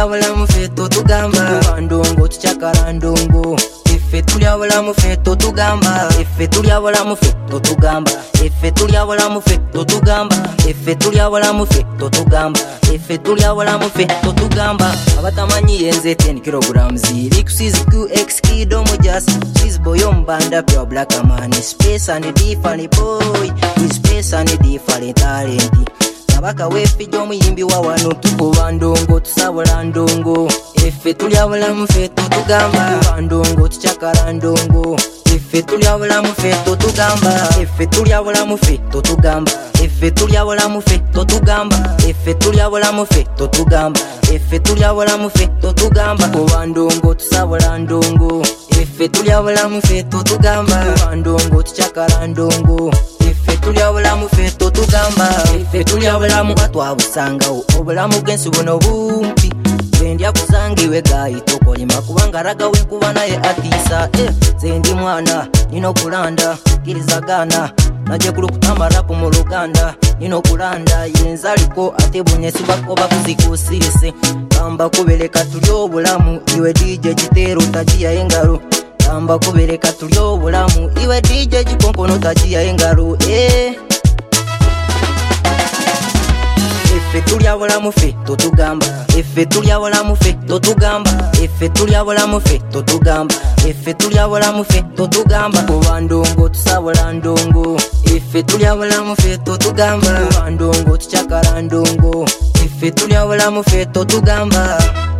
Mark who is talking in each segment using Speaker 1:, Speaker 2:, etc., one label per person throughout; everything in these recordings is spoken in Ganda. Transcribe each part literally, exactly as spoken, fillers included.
Speaker 1: tulya bulamu ffe totugamba bandongo tukyakala ndongo Ife tulya bulamu ffe totugamba Ife tulya bulamu ffe totugamba Ife tulya bulamu ffe totugamba Ife tulya bulamu ffe totugamba Ife tulya bulamu ffe totugamba abatamanyi yenze ten kilograms Likusiz Q X Kid Omujas Cheese boy ombanda pure black man Space and different boy With space and different talent Kabaka wefe jomuyimbi wa wano tukuba ndongo tusabula ndongo Ife tulya bulamu ffe totugamba bandongo tukyakala ndongo Ife tulya bulamu ffe totugamba Ife tulya bulamu ffe totugamba Ife tulya bulamu ffe totugamba Ife tulya bulamu ffe totugamba Ife tulya bulamu ffe totugamba kuba ndongo tusabula ndongo Ife tulya bulamu ffe totugamba bandongo tukyakala ndongo Ife tulya bulamu ffe totugamba Ife tulya bulamu atwabusangawo obulamu bw'ensi buno bumpi Bendya kusangiwe gayi tokolima kubanga raga wenkuba naye atisa eh zendi mwana nino kulanda kirizagana naje kulukutamba rapu mu Luganda nino kulanda yenzaliko ate bunyesi bakoba kuzikusirise kamba kubeleka tulyo bulamu iwe D J Kitero tajiya engalo kamba kubeleka tulyo bulamu iwe D J Kikonkono tajiya engalo eh Ife tulya bulamu ffe totugamba Ife tulya bulamu ffe totugamba Ife tulya bulamu ffe totugamba Ife tulya bulamu ffe totugamba kuba ndongo tusabula ndongo Ife tulya bulamu ffe totugamba kuba ndongo tukyakala ndongo Ife tulya bulamu ffe totugamba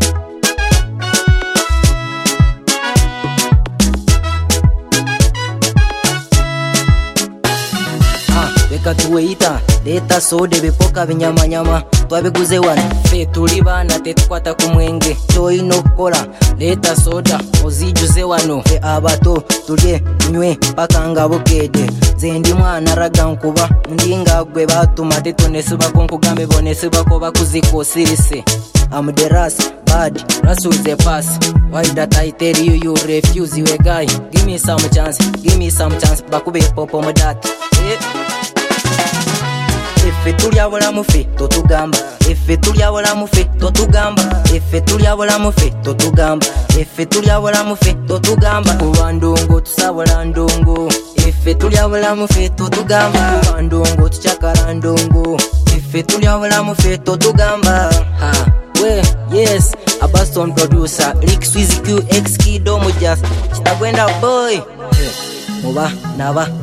Speaker 1: Beka tuweita leta sode bipoka binyamanyama twabiguze wano ffe tuli baana tetukwata ku mwenge toyina okukola leta soda ozijuze wano ffe abato tulye tunywe paka nga bukedde nze ndi mwana raga nkuba ndinga gwe batuma tetonesibako nkugambe bonesibako bakuzikusirise I'm the ras, bad, ras with the pass Why that I tell you you refuse you a guy Give me some chance, give me some chance Bakube popo mdati eh. Ife tulya bulamu ffe totugamba Ife tulya bulamu ffe totugamba Ife tulya bulamu ffe totugamba Ife tulya bulamu ffe totugamba kuba ndongo tusabula ndongo Ife tulya bulamu ffe totugamba kuba ndongo tukyakala ndongo Ife tulya bulamu ffe totugamba ha we yes a Boston producer Likusiz Q X Kid Omujas Kitagwenda boy muba naba